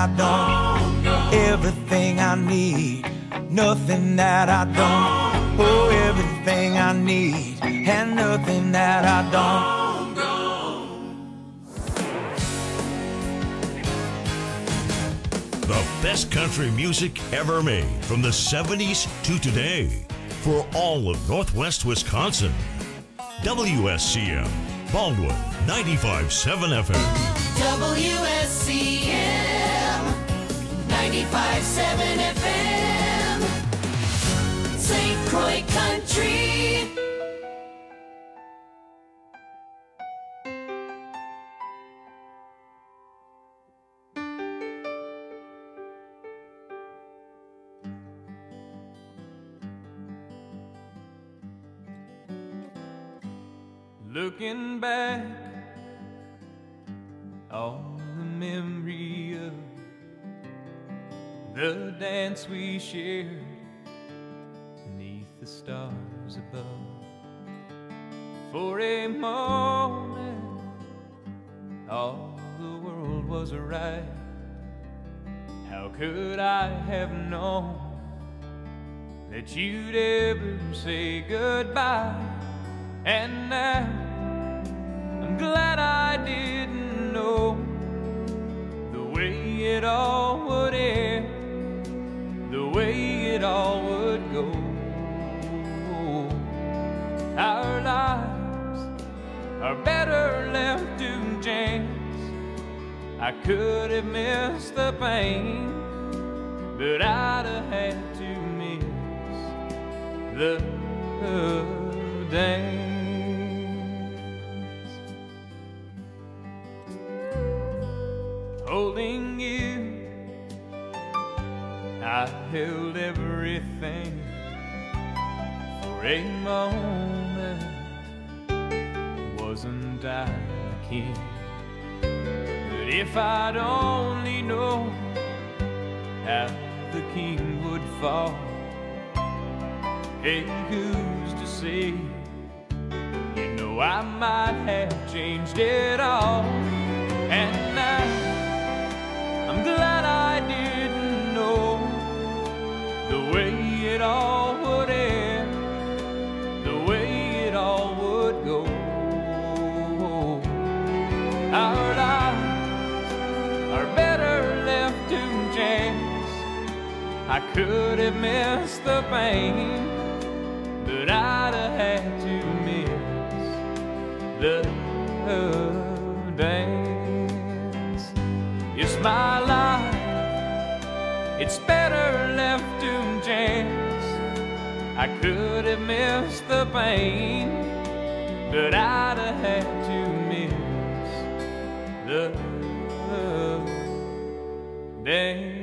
I don't. Everything I need, nothing that I don't. Oh, everything I need, and nothing that I don't. The best country music ever made from the 70s to today for all of Northwest Wisconsin. WSCM, Baldwin, 95.7 FM. WSCM, 95.7 FM, St. Croix Country. Looking back on the memory of the dance we shared beneath the stars above. For a moment, all the world was right. How could I have known that you'd ever say goodbye? And now I'm glad I didn't know the way it all would end, the way it all would go. Our lives are better left to chance. I could have missed the pain, but I'd have had to miss the dance. Holding you, I held everything. For a moment, wasn't I the king? But if I'd only known how the king would fall, hey, who's to say? You know I might have changed it all. And now I'm glad I didn't know the way it all would end, the way it all would go. Our lives are better left to chance. I could have missed the pain, but I'd have had to miss the dance. It's my life, it's better left to chance. I could have missed the pain, but I'd have had to miss the dance.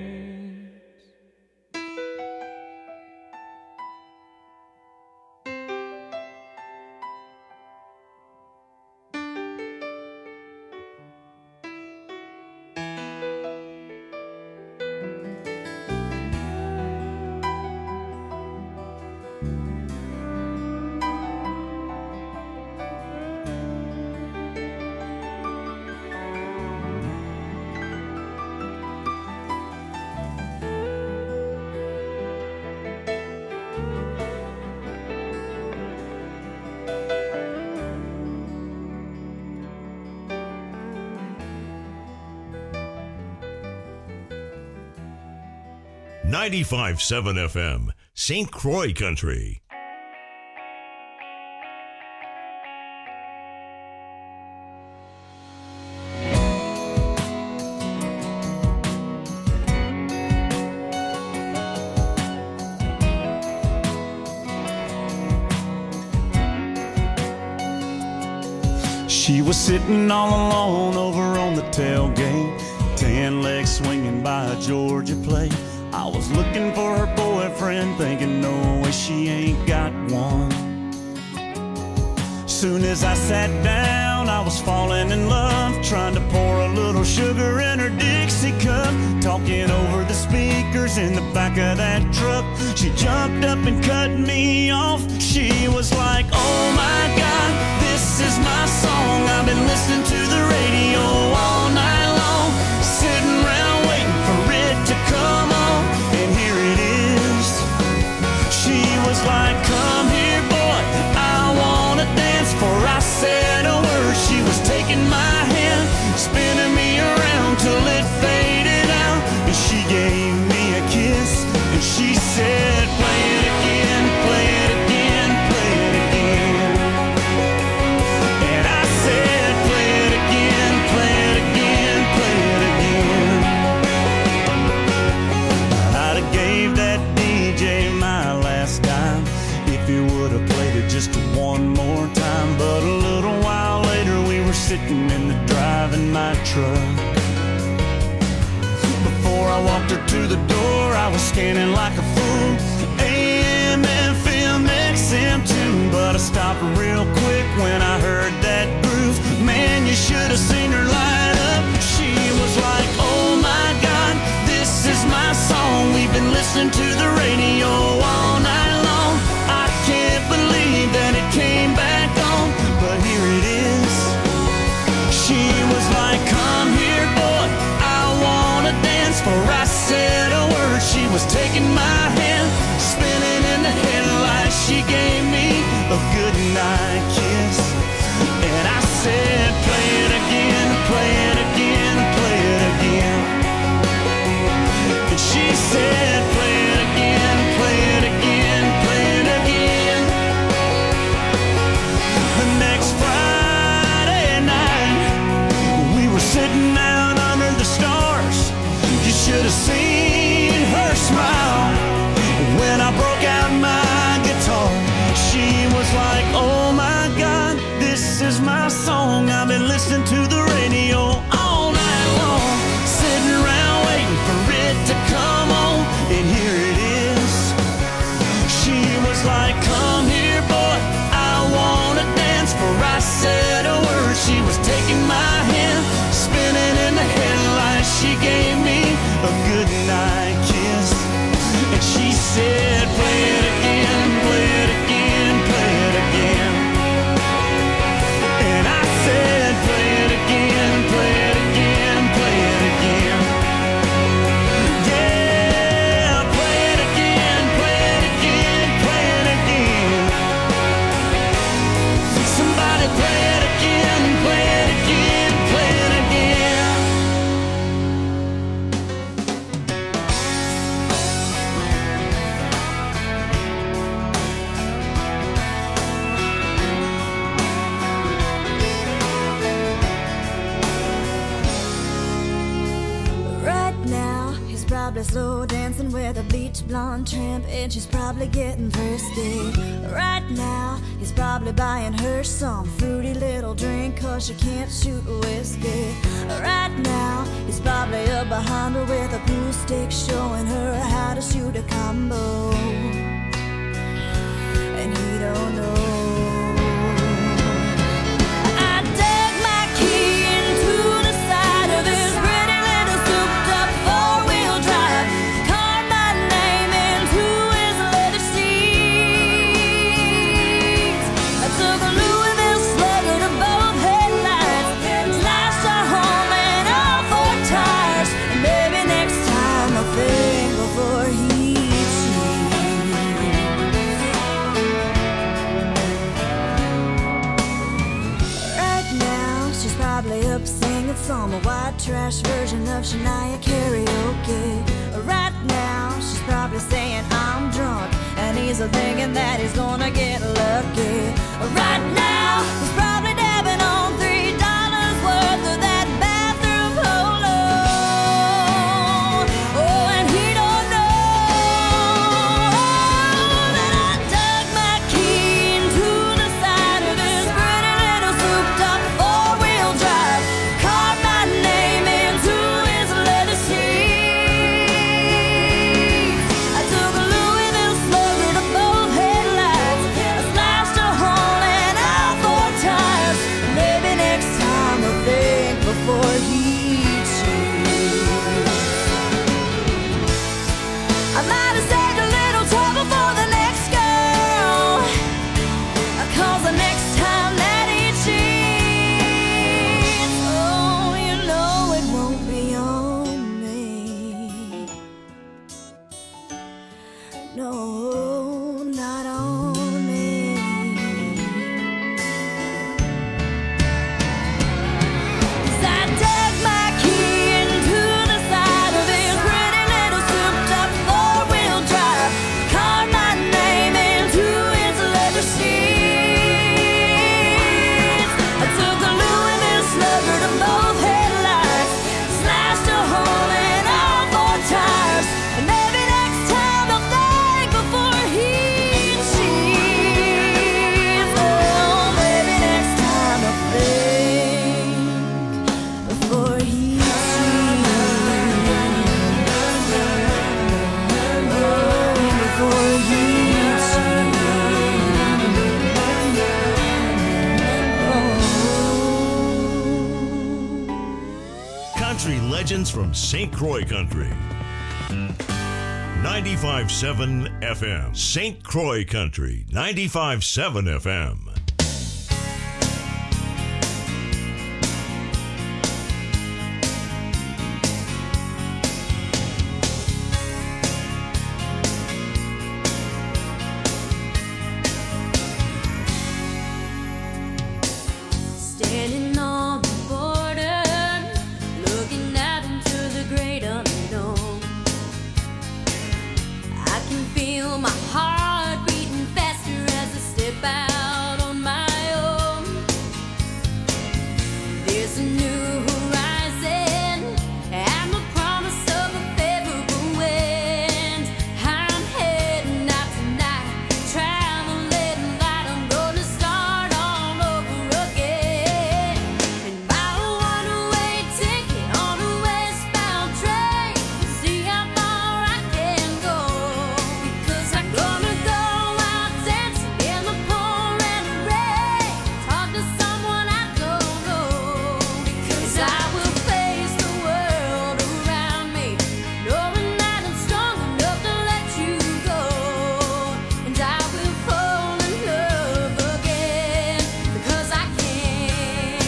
.7 FM, St. Croix Country. She was sitting all alone over on the tailgate, tan legs swinging by a Georgia plate. I was looking for her boyfriend, thinking no way she ain't got one. Soon as I sat down, I was falling in love, trying to pour a little sugar in her Dixie cup, talking over the speakers in the back of that truck. She jumped up and cut me off. She was like, oh my God, this is my song. I've been listening to the radio all night long, sitting around waiting for truck. Before I walked her to the door, I was scanning like a fool. AM, FM, XM too, but I stopped real quick when I heard that groove. Man, you should have seen her light up. She was like, oh my God, this is my song. We've been listening to the radio all night long. I can't believe that it came back on, but here it is. She was like, come here, boy, I wanna dance. For I said a word, she was taking my hand, spinning in the headlights. She gave me a goodnight kiss, and I said, play it again, play it again, play it again. And she said, play it again, play it again, play it again. The next Friday night, we were sitting out under the stars. You should have seen her smile when I broke out my guitar. She was like, oh my God, this is my song. I've been listening to the radio all night long, sitting around waiting for it to come on, and here it is. She was like, come here, boy, I wanna dance. For I said a word, she was taking my hand, spinning in the headlights. She gave me a goodnight kiss, and she said, play it again, play it again, play it again. And I said, play it again, play it again, play it again. Yeah, play it again, play it again, play it again. Somebody play it again, play it again, play it again. Right now, he's probably slow dancing with a bleach blonde tramp, and she's probably getting thirsty. Right now, he's probably buying her some fruity little drink, cause she can't shoot whiskey. Right now, he's probably up behind her with a pool stick, showing her how to shoot a combo. And he don't know. I dug my key into the side of his pretty little souped-up four-wheel drive, carved my name into his leather seats. I took a Louisville Slugger to both headlights, slashed her home and all four tires. Maybe next time I'll think before he probably up singing some white trash version of Shania karaoke. Right now, she's probably saying I'm drunk, and he's thinking that he's gonna get lucky. Right now, he's probably dabbing on $3 worth of that bathroom polo. Oh, and he don't know that I dug my key into the side of his pretty little souped-up four-wheel drive, carved my name into his leather seats. I took a Louisville Slugger to both headlights, I slashed a hole in all four tires. Maybe next time I'll think before he cheats. I might have saved a little trouble for the next girl, 'cause the next time that he cheats, oh, you know it won't be on me. No, not on me. 'Cause I dug my key into the side of his pretty little souped-up four-wheel drive, carved my name into his leather seats. I took a Louisville Slugger to both headlights, slashed a hole in all four tires. And maybe next time I'll think before from St. Croix Country. 95.7 FM. St. Croix Country. 95.7 FM. Standing on the border, looking out into the great unknown. I can feel my heart beating faster as I step out on my own. There's a new horizon and the promise of a favorable wind. I'm heading out tonight, traveling light. I'm gonna start all over again. And buy a one-way ticket on a westbound train to see how far I can go. Because I'm gonna go out dancing in the pouring rain, talk to someone I don't know. Because I will face the world around me, knowing that I'm strong enough to let you go. And I will fall in love again, because I can.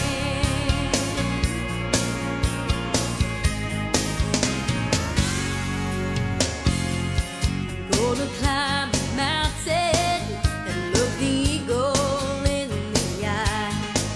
Gonna climb the mountain and look the eagle in the eye.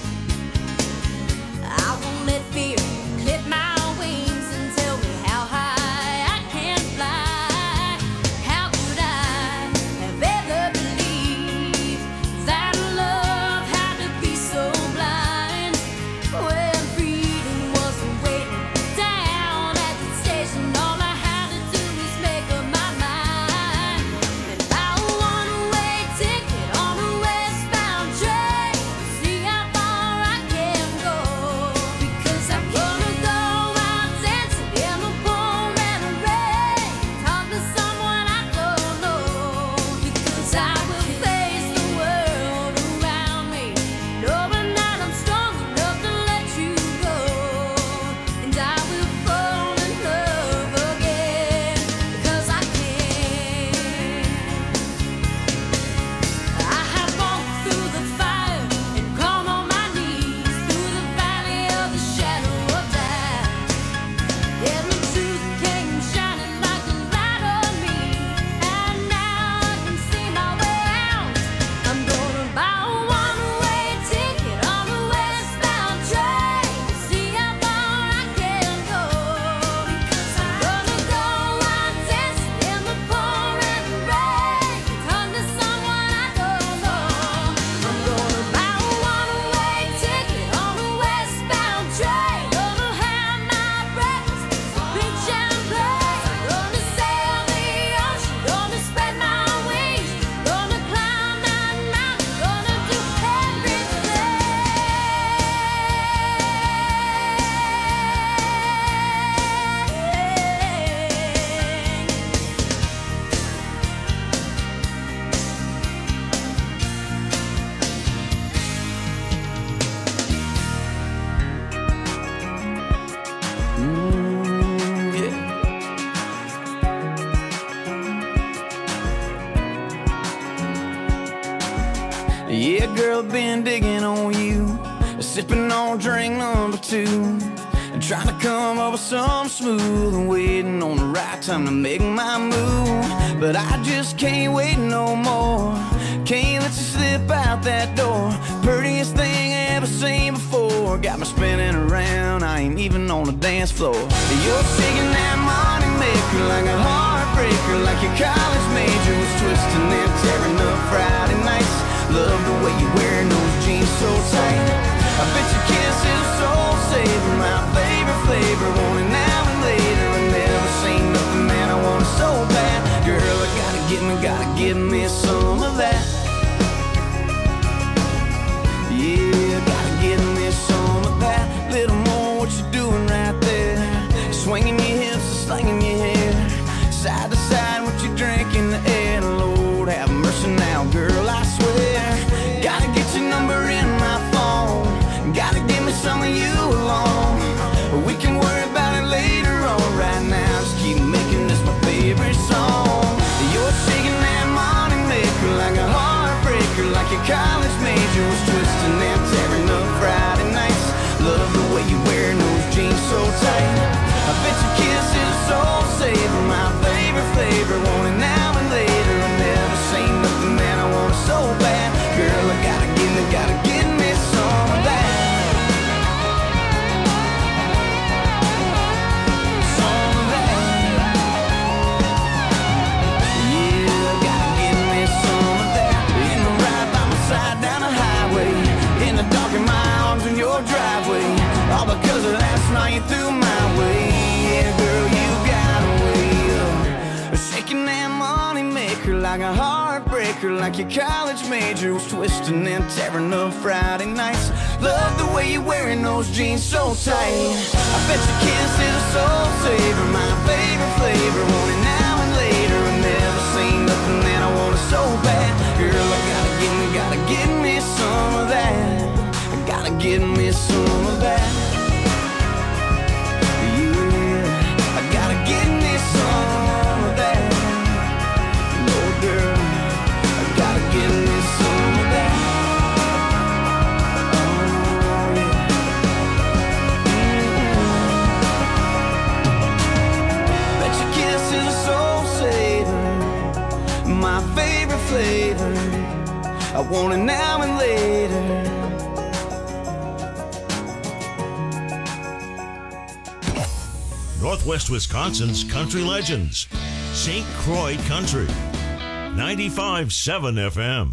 I won't let fear clip my wings and tell me how high I can fly. How could I have ever believed that love had to be so blind? When freedom wasn't waiting down at the station, all I had to do was make up my mind. And buy a one-way ticket on a westbound train to see how far I can go. Because I'm gonna go out dancing in the pouring rain, talk to someone I don't know. Because I will face the world around me, knowing that I'm strong enough to let you go. And I will fall in love again, because I can. I have walked through the fire and gone on my knees through the valley of the shadow of death. And the truth came shining like a light on me, and now I can see my way out. I'm gonna buy a one-way ticket on a westbound train to see how far I can go. Because I'm gonna go out dancing in the pouring rain, talk to someone I don't know. I'm gonna buy a one-way ticket on a westbound train. Gonna have my breakfast, drink champagne. Gonna sail the ocean, gonna spread my wings. Gonna climb that mountain, gonna do Yeah, girl, been digging on you, sipping on drink number 2, and trying to come up with something smooth and waiting on the right time to make my move. But I just can't wait no more. Can't let you slip out that door. Prettiest thing I ever seen before. Got me spinning around, I ain't even on the dance floor. You're shaking that money maker like a heartbreaker, like your college major was twisting and tearing up Friday nights. Love the way you're wearing those jeans so tight. I bet your kiss is soul saver, my favorite flavor. Want it now and later. I never seen nothing, man, I want it so bad. Girl, I gotta give me some of that. Yeah, gotta give me some of that. Little more what you doing right there. Swinging your hips and slinging your hair. Side to side, what you drink in the air. Lord, have mercy now, girl, I swear. Gotta get your number in my phone. Gotta give me some of you alone. We can worry about it favorite song. You're shaking that money maker like a heartbreaker, like your college major was twisting and tearing up Friday nights. Love the way you wear those jeans so tight. I bet your kiss is a soul saver, my favorite flavor. Want it now and later. I never say nothing that I want so bad. Girl, I gotta get me some of that. Some of that. Yeah, I gotta get me some of that. In the ride by my side down the highway, in the dark in my arms in your driveway. All because of last night you threw my way. Yeah, girl, you got a way of shaking that money maker like a heartbreaker, like your college major was twisting and tearing up Friday nights. Love the way you're wearing those jeans so tight. I bet your kiss is a soul saver, my favorite flavor. Want it now and later. I never seen nothing that I want so bad. Girl, I gotta get me some of that. I gotta get me some of that. Yeah, I gotta get me some of that. No, girl, I gotta get me some of that. Oh, yeah. Bet your kiss is a soul saver, my favorite flavor. I want it now and later. Northwest Wisconsin's country legends. St. Croix Country. 95.7 FM.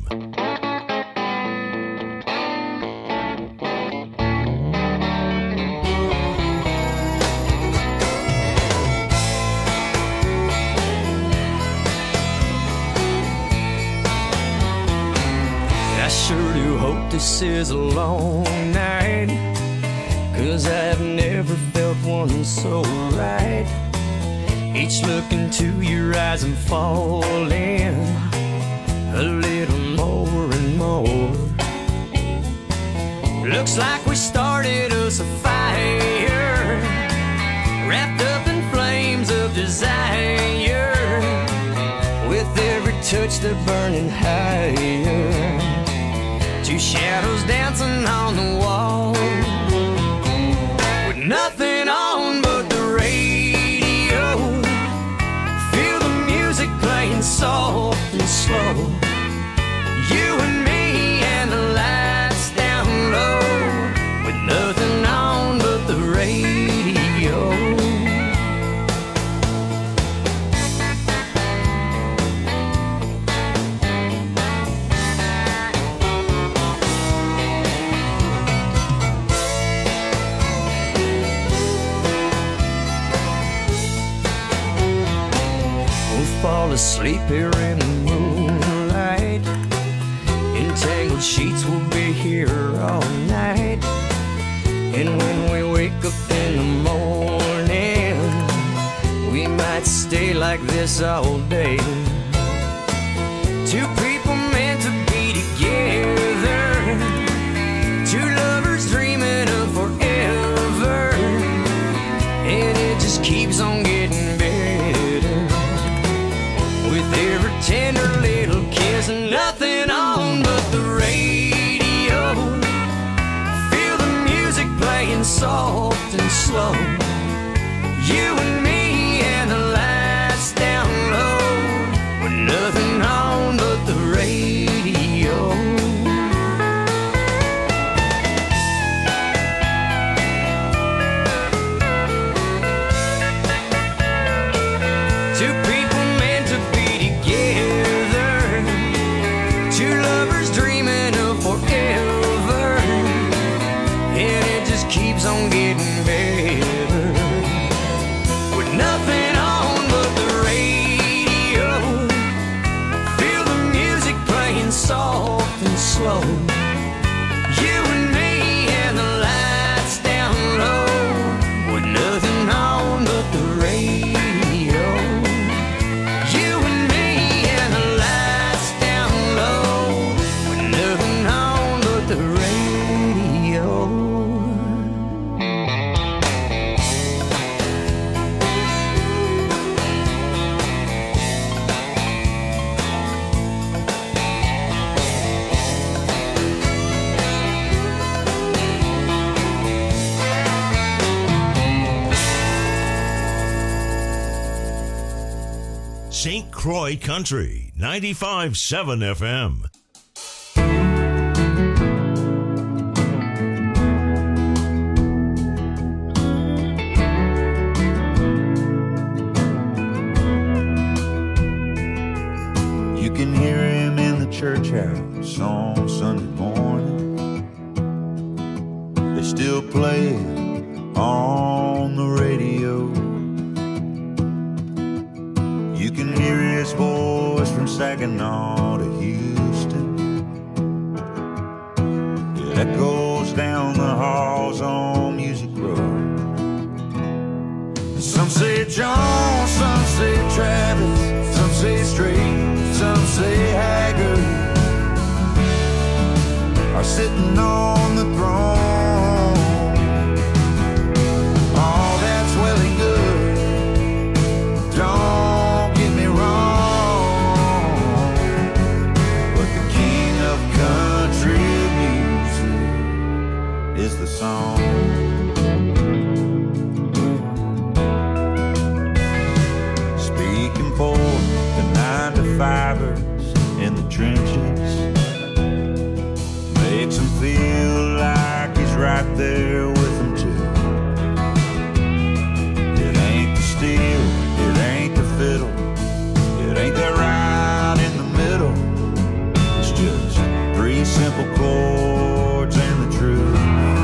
I sure do hope this is a long night, 'cause I've never felt one so right. Each look into your eyes I'm falling a little more and more. Looks like we started us a fire, wrapped up in flames of desire. With every touch they're burning higher, two shadows dancing on the wall, with nothing on but the radio. Feel the music playing soft and slow. You and me and the lights down low, with nothing on but the radio. Fall asleep here in the moonlight. Entangled sheets will be here all night. And when we wake up in the morning, we might stay like this all day. Two people meant to be together, two lovers dreaming of forever. And it just keeps on getting better, with every tender little kiss and nothing on but the radio. Feel the music playing soft and slow. You and me and the lights down low, with nothing on but the radio. Two people meant to be together, two lovers dreaming of forever. And it just keeps on getting better, St. Croix Country, 95.7 FM. You can hear him in the church house on Sunday morning. They still play it on the radio. You can hear his voice from Saginaw to Houston. It echoes down the halls on Music Road. Some say John, some say Travis, some say Straight, some say Haggard are sitting on the throne. All that's well and good, don't get me wrong, but the king of country music is the song. Speaking for the 9-to-5ers in the trenches, makes him feel like he's right there with them too. It ain't the steel, it ain't the fiddle, it ain't that right in the middle. It's just 3 simple chords and the truth.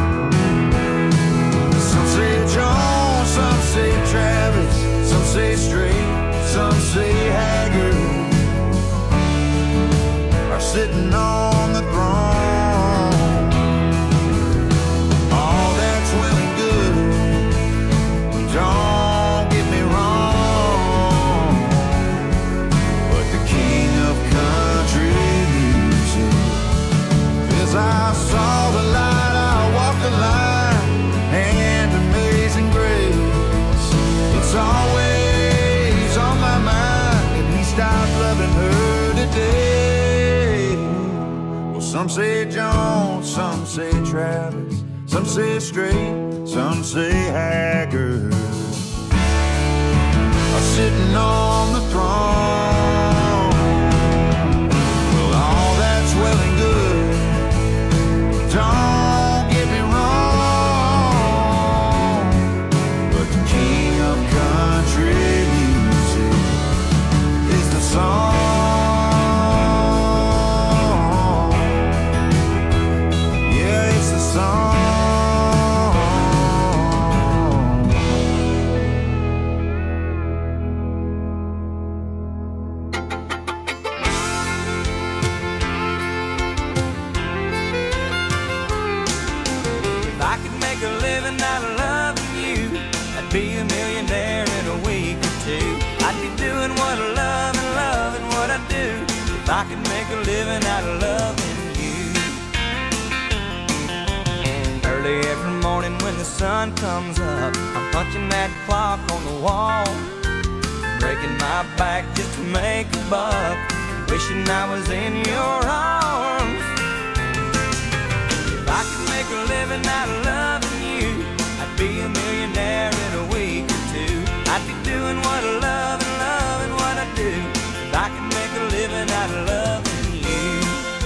Some say John, some say Travis, some say Straight, some say Haggard are sitting on the throne. All that's well and good, don't get me wrong, but the king of country music is I saw the light, I walked the line, and Amazing Grace, it's always on my mind, and he stopped loving her today. Well, some say John, some say Travis, some say Straight, some say Haggard are sitting on the throne. Well, all that's well and good, don't get me wrong, but the king of country music is the song. Yeah, it's the song. If I could make a living out of loving you, I'd be a millionaire in a week or two. I'd be doing what I love and loving what I do. If I could make a living out of loving you. Early every morning when the sun comes up, I'm punching that clock on the wall, breaking my back just to make a buck, wishing I was in your arms. If I could make a living out of loving you, I'd be a millionaire in a week or two. I'd be doing what I love and loving what I do. If I could make a living out of loving you.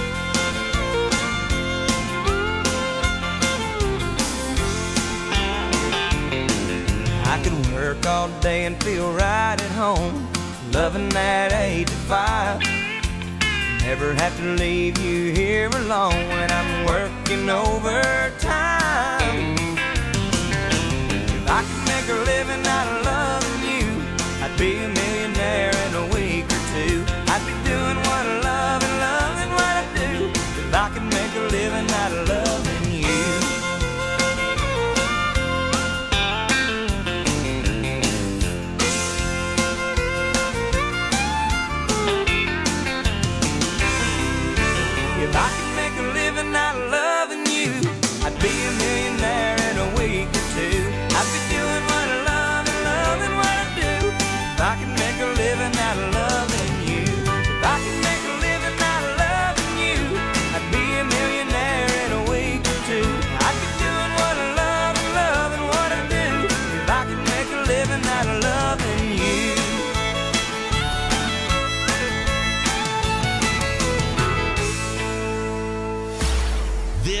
I could work all day and feel right at home, loving that 8 to 5. Never have to leave you here alone when I'm working overtime. If I could make a living out of loving you, I'd be a millionaire in a week or two. I'd be doing what I love and loving what I do. If I could make a living out of loving you. If I could make a living out of loving you, I'd be a millionaire in a week or two. I'd be doing what I love and loving what I do. If I could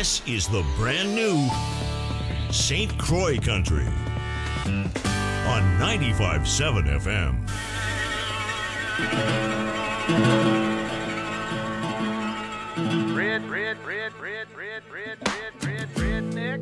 This is the brand new St. Croix Country on 95.7 FM. Redneck.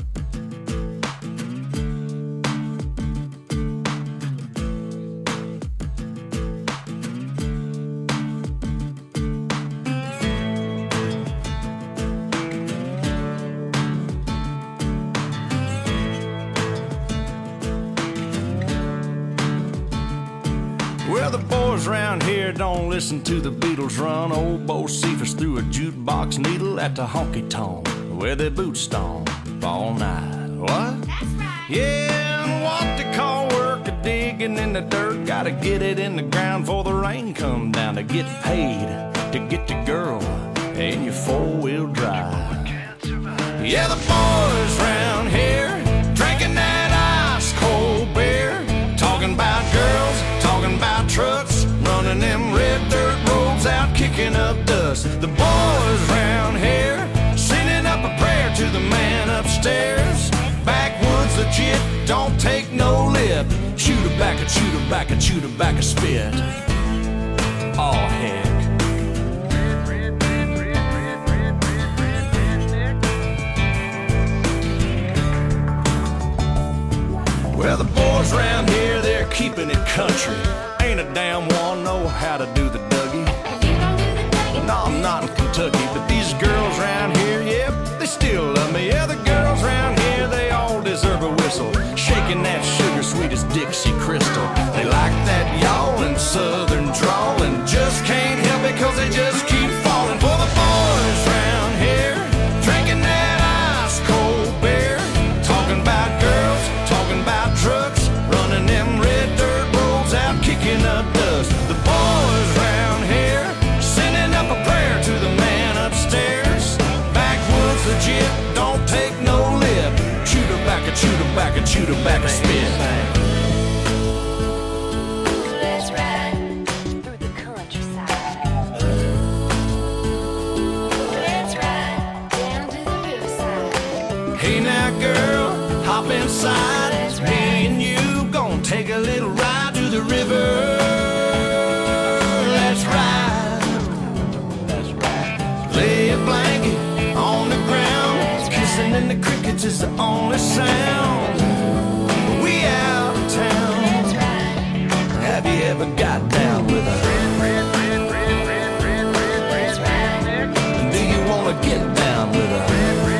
Well, the boys around here don't listen to the Beatles run. Old Bo Cephas threw a jukebox needle at the honky-tonk where they boot stomp all night. What? That's right. Yeah, and what they call work a digging in the dirt. Gotta get it in the ground before the rain come down to get paid, to get the girl in your four-wheel drive. Yeah, the boys around here drinking that ice-cold beer, talking about girls, talking about trucks, running them red dirt roads out, kicking up dust. The boys round here sending up a prayer to the man upstairs. Backwoods legit, don't take no lip. Shoot her back, a shoot her back, a shoot her back, a spit. Oh heck. Well, the boys around here, they're keeping it country. Ain't a damn one know how to do the Dougie. No, I'm not in Kentucky, but these girls around here, yep, they still love me. Yeah, the girls around here, they all deserve a whistle. Shaking that sugar sweet as Dixie Crystal. They like that yawling southern drawl and just can't help it cause they just keep falling for the boys around here. Drinking that ice cold beer, talking about girls, talking about trucks, running them red dirt roads out, kicking up dust. The boys round here sending up a prayer to the man upstairs. Backwoods legit, don't take no lip. Shoot her back, a shoot her back, a shoot her back, a spit. Let's ride through the countryside. Let's ride down to the riverside. Hey now girl, hop inside. Me and you gon' take a little ride to the river. Let's ride. That's right. Lay a blanket on the ground. Kissing in the crickets is the only sound. We out of town. Let's ride. Have you ever got down with a Let's ride. do you wanna get down with a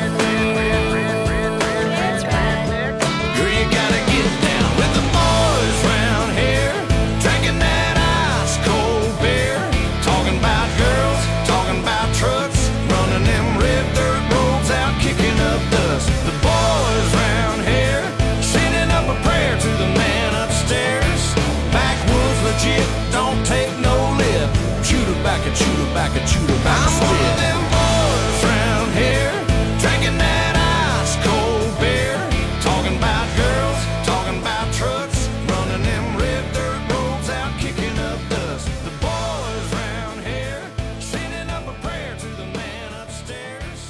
Let's ride. girl, you gotta get down with the boys round here, drinking that ice cold beer, talking about girls, talking about trucks, running them red dirt roads out, kicking up dust. The boys round here sending up a prayer to the man upstairs. Backwoods legit, don't take no lip. Shoot her back and shoot her back and shoot her back. I'm one of them boys round here, drinking that ice cold beer, talking about girls, talking about trucks, running them red dirt roads out, kicking up dust. The boys round here sending up a prayer to the man upstairs.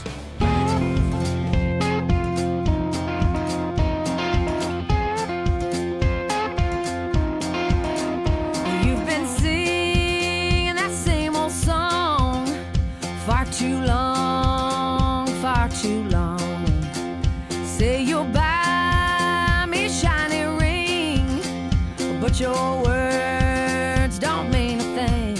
You've been singing that same old song far too long, far too long. Say you'll buy me a shiny ring, but your words don't mean a thing.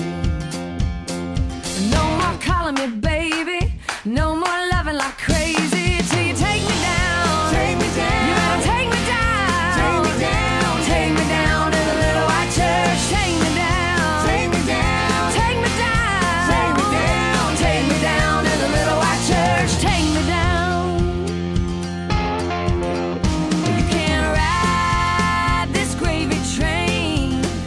No more calling me baby, no more loving like crazy till you take me down. Take me down. You better take me down. Take me down. Take me down to the little white church. Take me down. Take me down. Take me down. Take me down. Take me down to the little white church. Take me down. You can't ride this gravy train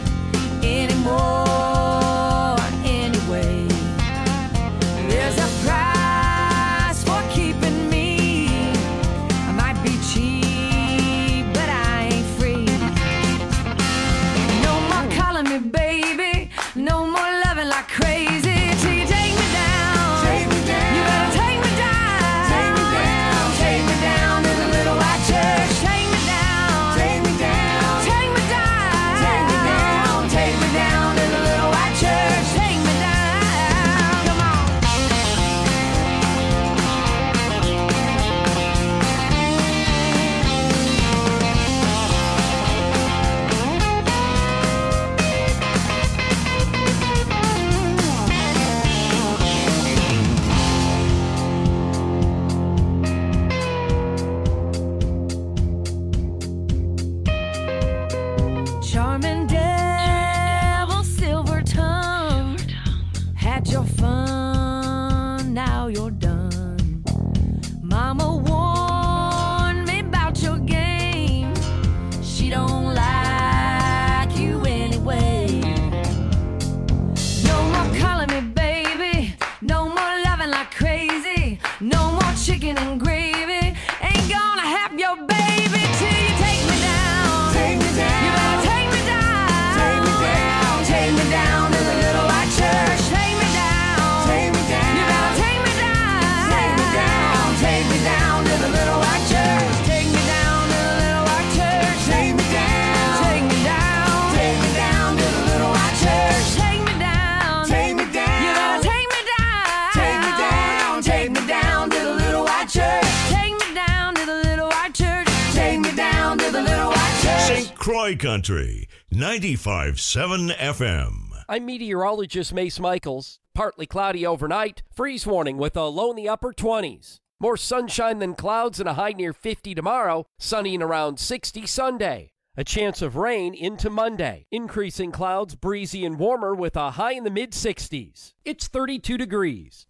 Croy Country, 95.7 FM. I'm meteorologist Mace Michaels. Partly cloudy overnight, freeze warning with a low in the upper 20s. More sunshine than clouds and a high near 50 tomorrow, sunny and around 60 Sunday. A chance of rain into Monday. Increasing clouds, breezy and warmer with a high in the mid-60s. It's 32 degrees.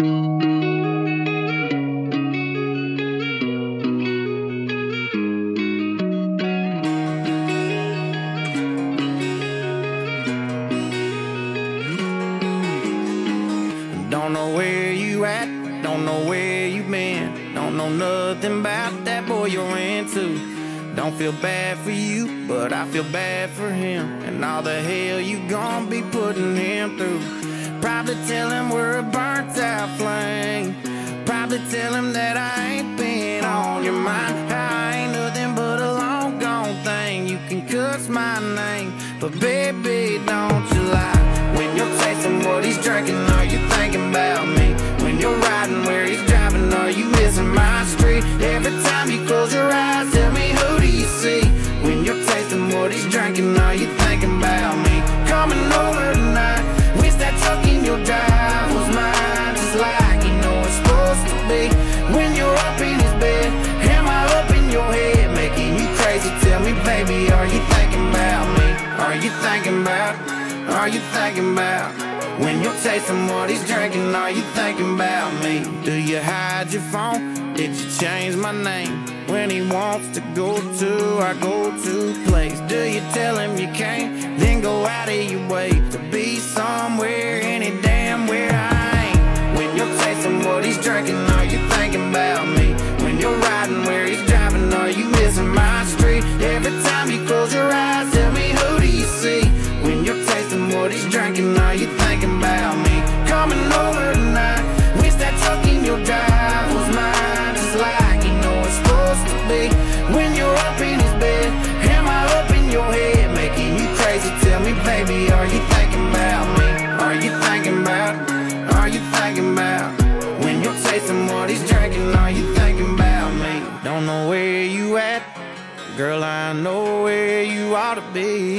Don't know where you at, don't know where you been, don't know nothing about that boy you're into. Don't feel bad for you, but I feel bad for him, and all the hell you gon' be putting him through. Probably tell him we're a burnt out flame, probably tell him that I ain't been on your mind. I ain't nothing but a long gone thing, you can cuss my name, but baby don't you lie. When you're tasting what he's drinking, are you thinking about me? When you're riding where he's driving, are you missing my street? Every time you close your eyes, tell me who do you see? When you're tasting what he's drinking, are you thinking about me? Coming over tonight, wish that truck in your drive was mine, just like you know it's supposed to be. When you're up in his bed, am I up in your head, making you crazy? Tell me, baby, are you thinking about me? Are you thinking about? Are you thinking about? When you're tasting what he's drinking, are you thinking about me? Do you hide your phone? Did you change my name? When he wants to go to our go-to place, do you tell him you can't? Then go out of your way to be somewhere, any damn where I ain't. When you're tasting what he's drinking, are you thinking about me? When you're riding where he's driving, are you missing my street? Every time you close your eyes, tell me who do you see? When you're tasting what he's drinking, are you thinking about me? Coming over tonight, wish that truck in your drive was mine, just like you know it's supposed to be. When you're up in his bed, am I up in your head, making you crazy? Tell me, baby, are you thinking about me? Are you thinking about? Are you thinking about? When you're tasting what he's drinking, are you thinking about me? Don't know where you at, girl, I know where you ought to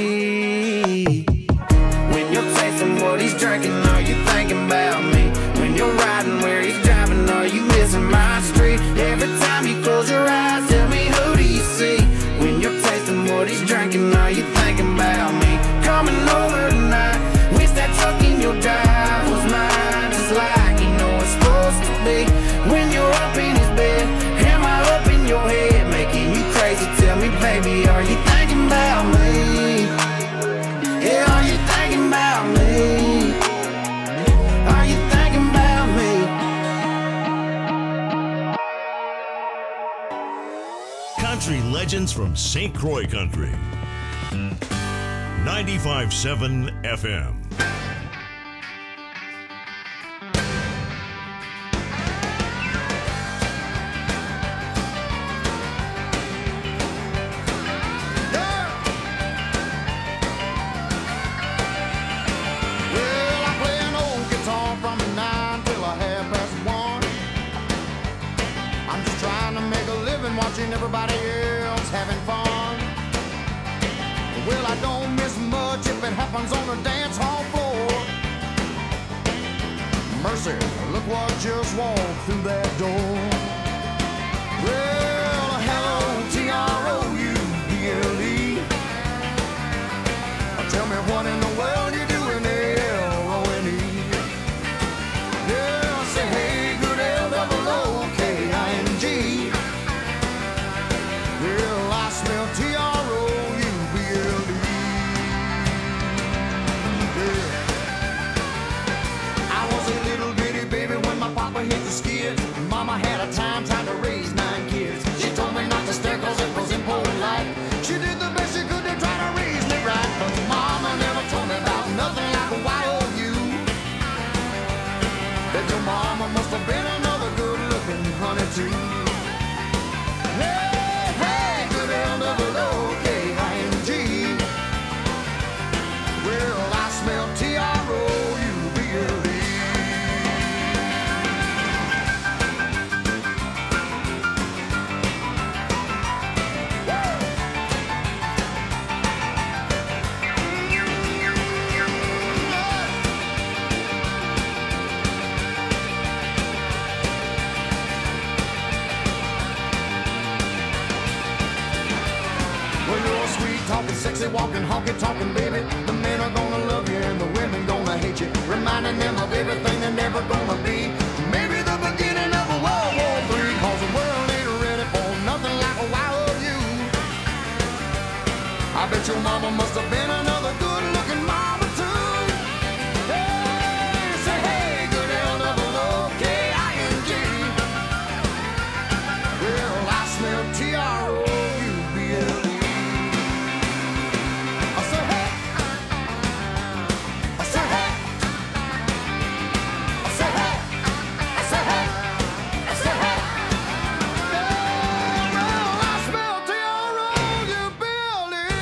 be. When you're tasting what he's drinking, are you thinking about me? When you're riding where he's driving, are you missing my street? Every time you close your eyes, tell me who do you see? When you're tasting what he's drinking, are you thinking about me? Coming over tonight, wish that truck in your drive was mine, just like you know it's supposed to be. When you're up in his bed, am I up in your head, making you crazy? Tell me, baby, are you thinking about me? Yeah, are you thinking about me? Are you thinking about me? Country legends from St. Croix Country. 95.7 FM. Watching everybody else having fun. Well, I don't miss much if it happens on the dance hall floor. Mercy, look what just walked through that door. Well, hello, T-R-O-U-B-L-E. Tell me what in the world you doing, L-O-N-E. Yeah, I say, hey, good L-O-O-K-I-N-G. Well, I smell T-R-O-U-B-L-E. Yeah. I was a little bitty baby when my papa hit the skid. Mama had walking, honky talking, baby. The men are gonna love you and the women gonna hate you, reminding them of everything they're never gonna be. Maybe the beginning of a World War III, cause the world ain't ready for nothing like a wild you. I bet your mama must have been another good looking mama too. Hey, say hey, good L-double-O-K-I-N-G. Well, I smell T-R-O-U-B-L-E. I say hey, I say hey, I say hey, I say hey, I say hey. Well, I smell T-R-O-U-B-L-E.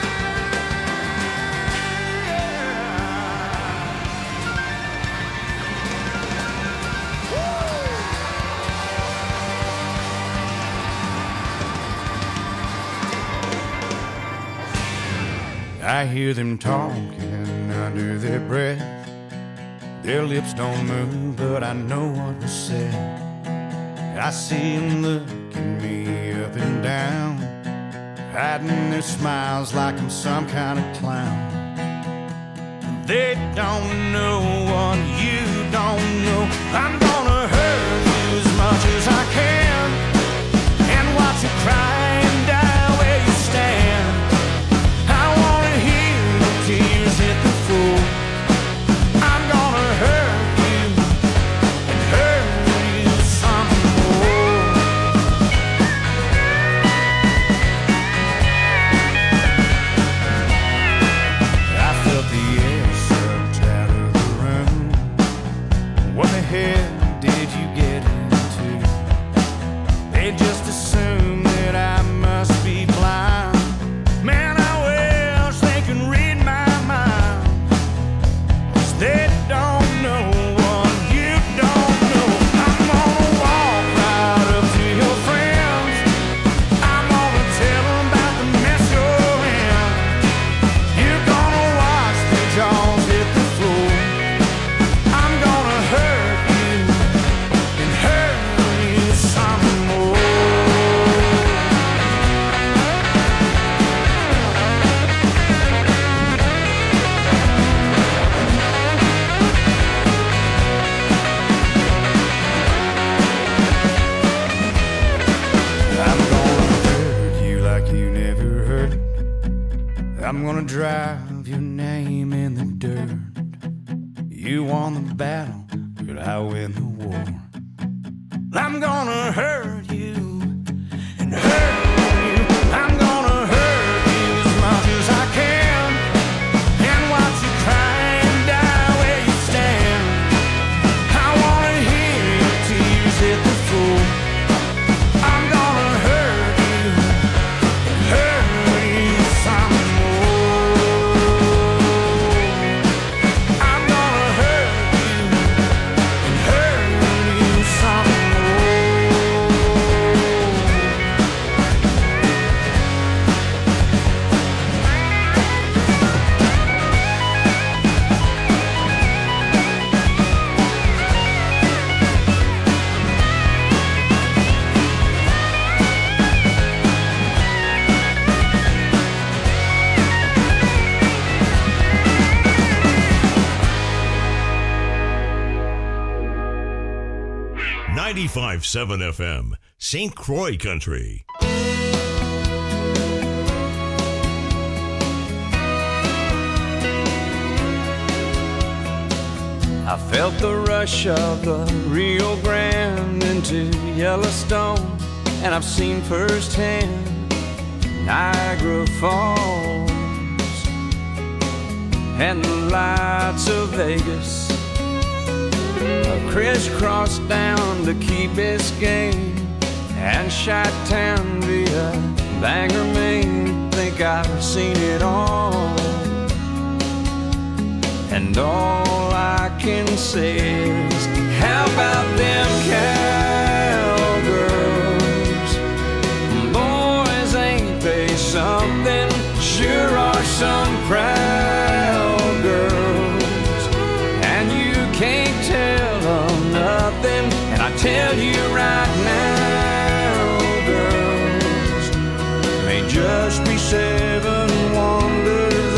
I hear them talking under their breath. Their lips don't move, but I know what was said. I see them looking me up and down, hiding their smiles like I'm some kind of clown. They don't know what you don't know. I'm gonna hurt you as much as I can, and watch you cry and die where you stand. I wanna hear your tears hit the floor. I'm gonna hurt you and hurt you some more. I felt the air sucked out of the room. What the hell did you get into? They just assume that I must be blind. Man, I wish they could read my mind, 'cause they don't know what you don't know. I'm gonna walk right up to your friends. I'm gonna tell them about the mess you're in. You're gonna watch their jaws hit the floor. I'm gonna hurt you and hurt you some more. I'm gonna hurt you like you never hurt. I'm gonna drive your name in the dirt. You won the battle, but I win the war. I'm gonna hurt you and hurt you. I'm gonna hurt you as much as I can, and watch you cry and die where you stand. I wanna hear your tears hit the floor. I'm gonna hurt you and hurt you some more. I'm gonna hurt you and hurt you some more. .7 FM, St. Croix Country. I felt the rush of the Rio Grande into Yellowstone, and I've seen firsthand Niagara Falls and the lights of Vegas. I crisscrossed down to Key Biscayne and Chi-Town via Bangor, Maine. Think I've seen it all, and all I can say is, how about them cowgirls? Boys, ain't they something? Sure are some proud girls, and you can't tell them nothing. And I tell you right now, girls, may just be 7 wonders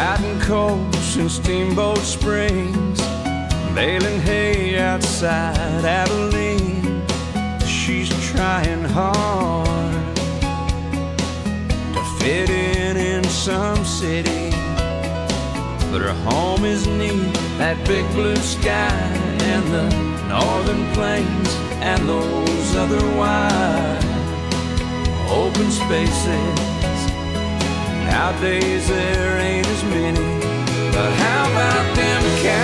riding coast in Steamboat Springs, baling hay outside Abilene. She's trying hard to fit in some city, but her home is neat, that big blue sky and the northern plains and those other wide open spaces. Nowadays there ain't as many, but how about them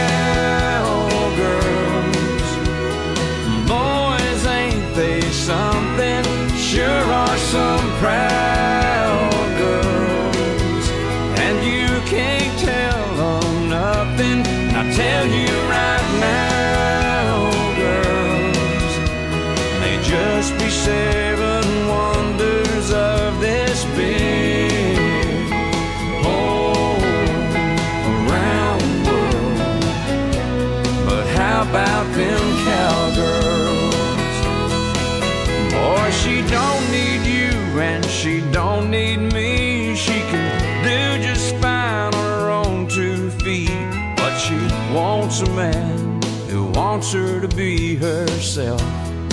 cowgirls? Boys, ain't they something? Sure are some proud girls, and you can't tell them nothing. I tell you right now, girls, may just be 7 wonders of this big whole around world. But how about them cowgirls? Boy, she don't need you and she don't need me. She can do just fine on her own 2 feet, but she wants a man who wants her to be herself.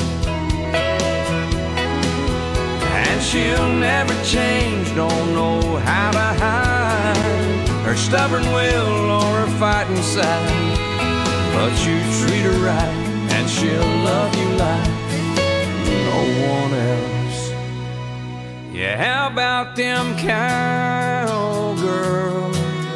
And she'll never change, don't know how to hide her stubborn will or her fighting side. But you treat her right and she'll love you like no one else. Yeah, how about them cowgirls?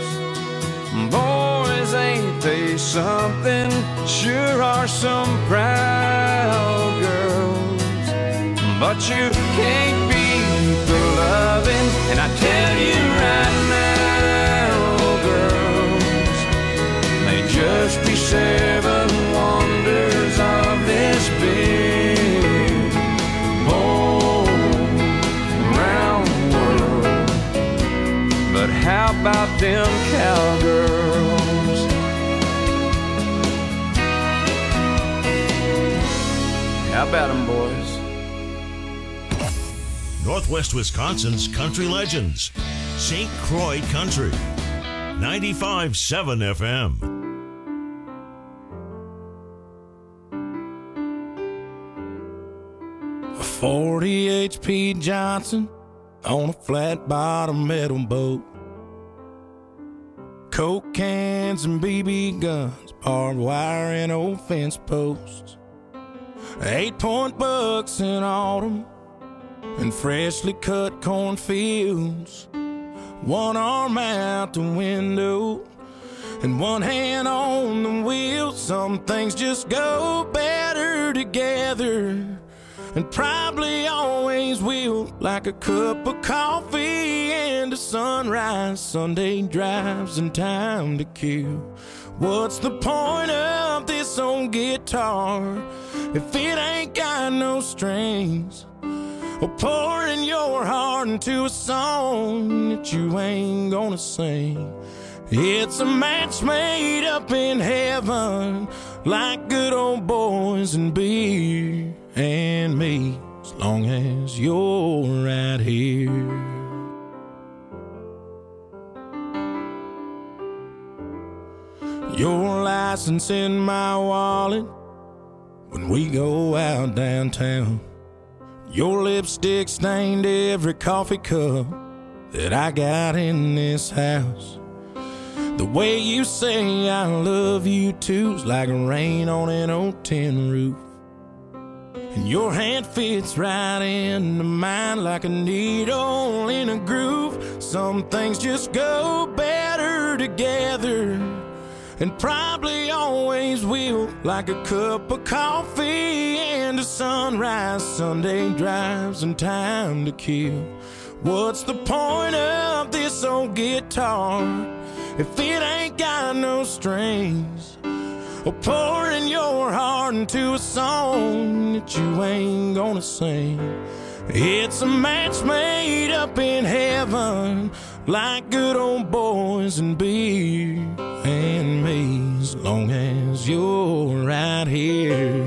Boys, ain't they something? Sure are some proud girls, but you can't beat the loving. And I tell you right now, girls, may just be 7 wonders of this big whole round world. But how about them cowgirls? How about them, boys? Northwest Wisconsin's country legends. St. Croix Country. 95.7 FM. 40 HP Johnson on a flat bottom metal boat. Coke cans and BB guns, barbed wire and old fence posts. 8-point bucks in autumn and freshly cut cornfields. One arm out the window and one hand on the wheel. Some things just go better together, and probably always will, like a cup of coffee and a sunrise, Sunday drives and time to kill. What's the point of this old guitar if it ain't got no strings? Or pouring your heart into a song that you ain't gonna sing. It's a match made up in heaven, like good old boys and beer and me, as long as you're right here. Your license in my wallet when we go out downtown. Your lipstick stained every coffee cup that I got in this house. The way you say I love you too's like rain on an old tin roof. And your hand fits right into mine like a needle in a groove. Some things just go better together, and probably always will, like a cup of coffee and a sunrise, Sunday drives and time to kill. What's the point of this old guitar if it ain't got no strings? Or pouring your heart into a song that you ain't gonna sing. It's a match made up in heaven, like good old boys and beer and me, as long as you're right here.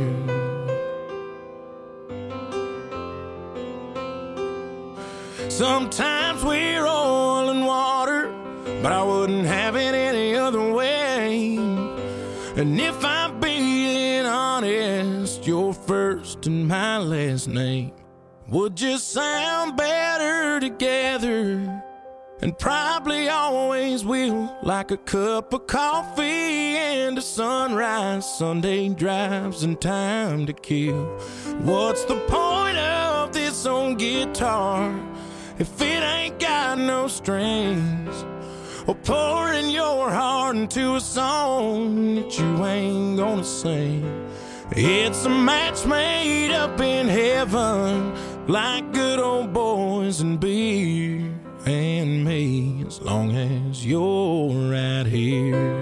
Sometimes we're oil and water, but I wouldn't have have it any other way. And if I'm being honest, your first and my last name would just sound better together, and probably always will, like a cup of coffee and a sunrise, Sunday drives and time to kill. What's the point of this old guitar if it ain't got no strings? Or pouring your heart into a song that you ain't gonna sing. It's a match made up in heaven, like good old boys and beer and me, as long as you're right here.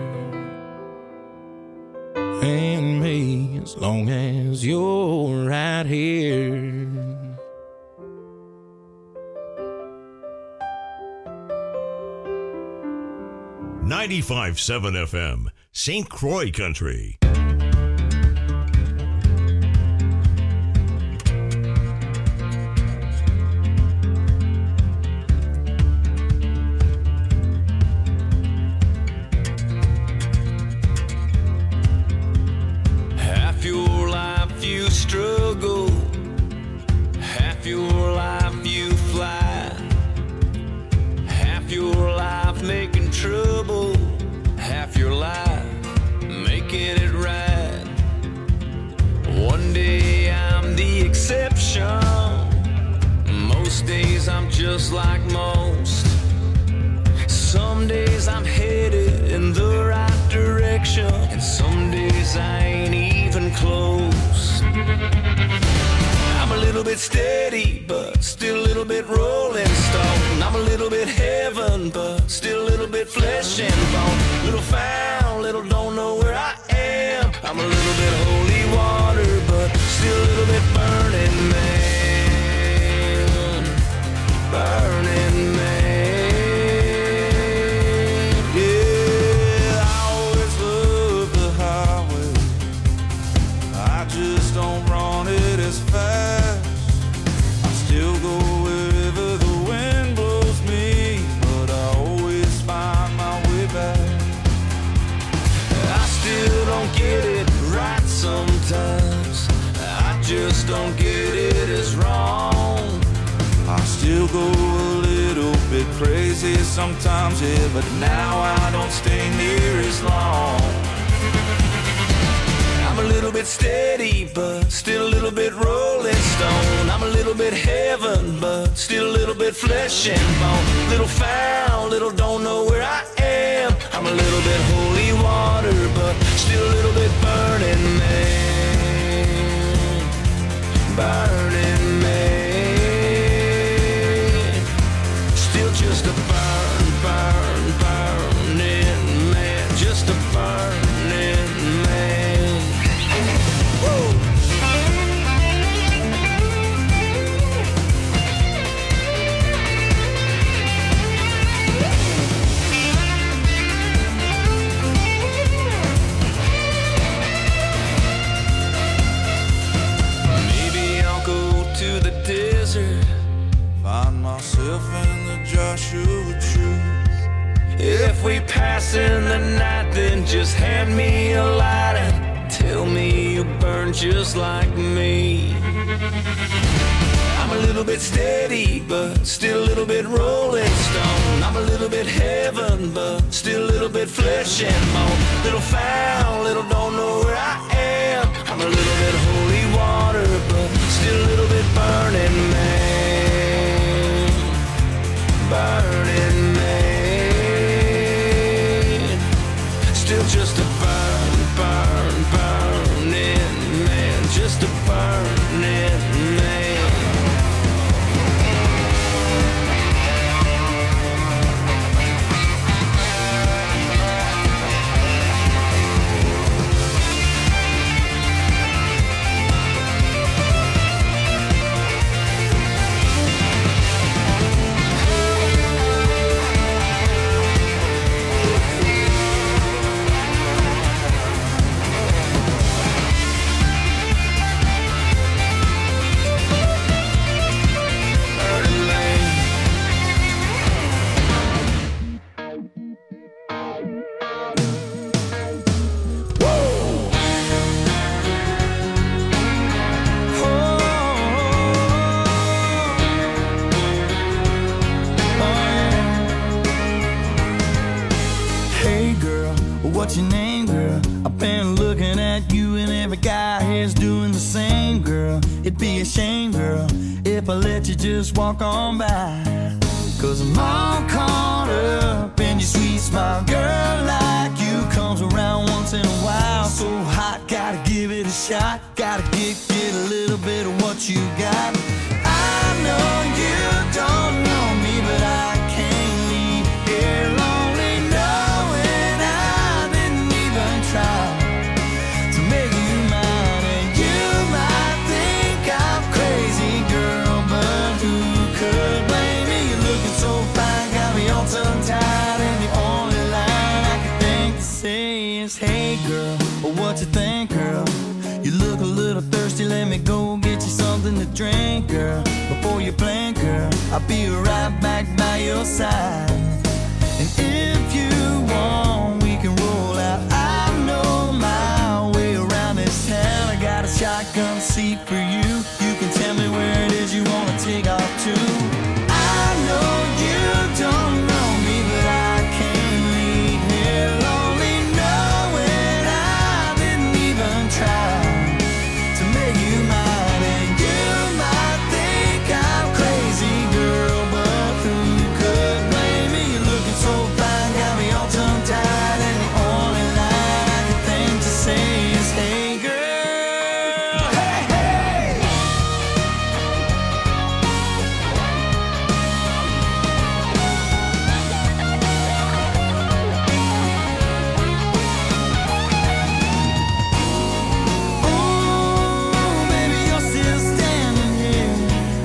And me, as long as you're right here. .95.7 FM, St. Croix Country. Half your life you struggle, half your life you fly, half your life making trouble, half your life making it right. One day I'm the exception, most days I'm just like most. Some days I'm headed in the right direction, and some days I ain't even close. I'm a little bit steady, but still a little bit rolling stone. I'm a little bit heaven, but still a little bit flesh and bone. Little found, little don't know where I am. I'm a little bit holy water, but still a little bit burning man. Burning man. Yeah, I always love the highway. I just don't run it as fast. I still go wherever the wind blows me, but I always find my way back. I still don't get it right sometimes. I just don't get it as wrong. I still go a little bit crazy sometimes, yeah, but now I don't stay near as long. I'm a little bit steady, but still a little bit rolling stone. I'm a little bit heaven, but still a little bit flesh and bone. Little found, little don't know where I am. I'm a little bit holy water, but still a little bit burning man. Burning man. Still just a burning man. Just a burning man. Woo! Maybe I'll go to the desert, Find myself in the Joshua tree. if we pass in the night, then just hand me a lighter. Tell me you burn just like me. I'm a little bit steady, but still a little bit rolling stone. I'm a little bit heaven, but still a little bit flesh and bone. Little found, little don't know where I am. I'm a little bit holy water, but still a little bit burning man. Burning man. Still just a burning man. Just a burning man. What's your name, girl? I've been looking at you and every guy here's doing the same, girl. It'd be a shame, girl, if I let you just walk on by. 'Cause I'm all caught up in your sweet smile. Girl like you comes around once in a while. So hot, gotta give it a shot. Gotta get a little bit of what you got. I know you don't know me, but I can't leave here lonely, knowing I didn't even try to make you mine. And you might think I'm crazy, girl, but who could blame me? You're looking so fine, got me all tongue-tied, and the only line I can think to say is, hey girl, what you think, girl? You look a little thirsty, let me go get you something to drink, girl. Before you blink, girl, I'll be right back by your side. And if you want, we can roll out. I know my way around this town. I got a shotgun seat for you. You can tell me where it is you wanna take off to. I know you don't know me, but I can't leave here lonely, knowing I didn't even try to make you mine. And you might think I'm crazy, girl, but who could blame me? You're looking so fine, got me all tongue-tied, and the only line I can think to say is, hey girl, hey, hey. Ooh, baby, you're still standing here.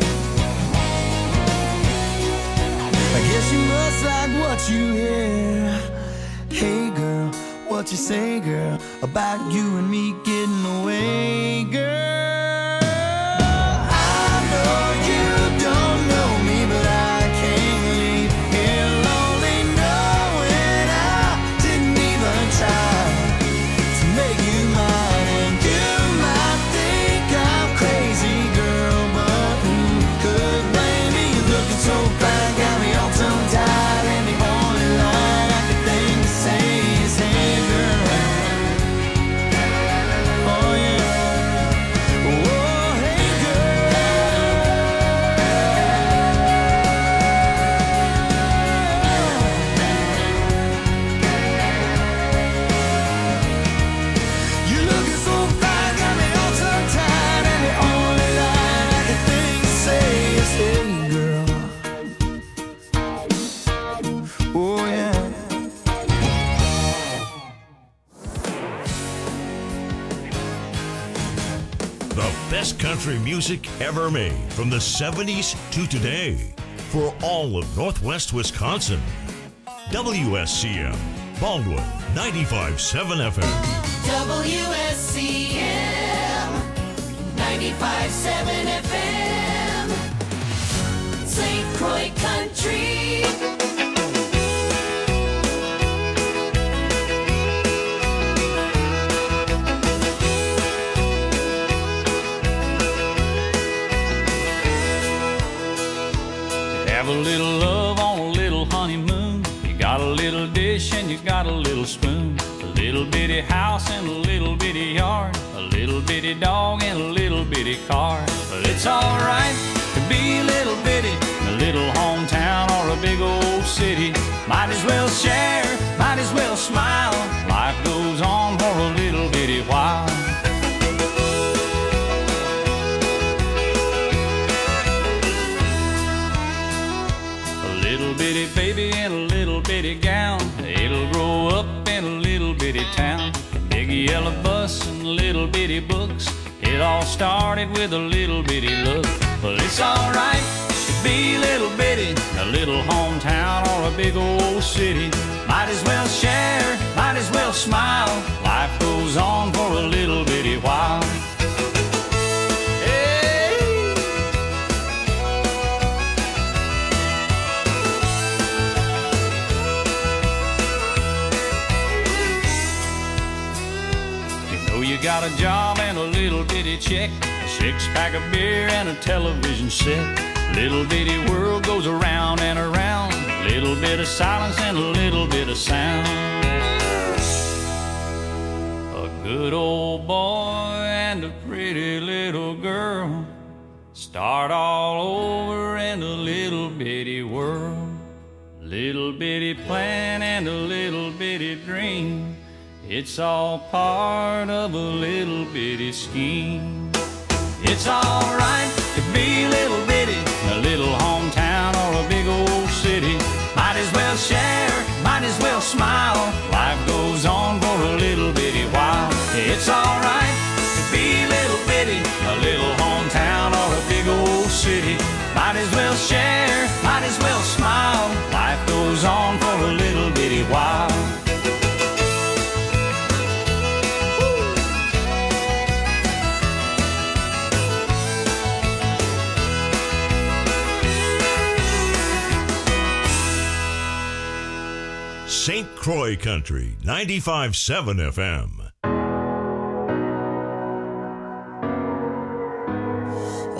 I guess you must like what you hear. Hey girl, what you say, girl, about you and me getting away, girl? I know you don't know me, but I can't leave here lonely, knowing I didn't even try to make you mine. And you might think I'm crazy, girl, but who could blame me? You're looking so fine, got me all tongue-tied, and the only line I can think to say is, hey girl. Oh yeah. Oh hey girl. You looking so fine, got me all tongue-tied, and the only line I can think to say is, hey girl. Oh yeah. The best country music ever made from the 70s to today for all of Northwest Wisconsin. WSCM, Baldwin 95.7 FM. WSCM 95.7 FM St. Croix Country. Have a little love on a little honeymoon. You got a little dish and you got a little spoon. A little bitty house and a little bitty yard. A little bitty dog and a little bitty car. But it's alright to be a little bitty in a little hometown or a big old city. Might as well share, might as well smile. Life goes on for a little bitty while. A little bitty baby in a little bitty gown. It'll grow up in a little bitty town. Big yellow bus and little bitty books. It all started with a little bitty look. Well, it's alright to be a little bitty in a little hometown or a big old city. Might as well share, might as well smile. Life goes on for a little bitty while. You got a job and a little bitty check, a six-pack of beer and a television set. Little bitty world goes around and around. Little bit of silence and a little bit of sound. plan and a little bitty dream. It's all part of a little bitty scheme. It's alright to be little bitty, a little hometown or a big old city. Might as well share, might as well smile. Life goes on for a little bitty while. It's alright to be little bitty, a little hometown or a big old city. Might as well share, might as well smile. Life goes on for a little bitty while. St. Croix Country, 95.7 FM.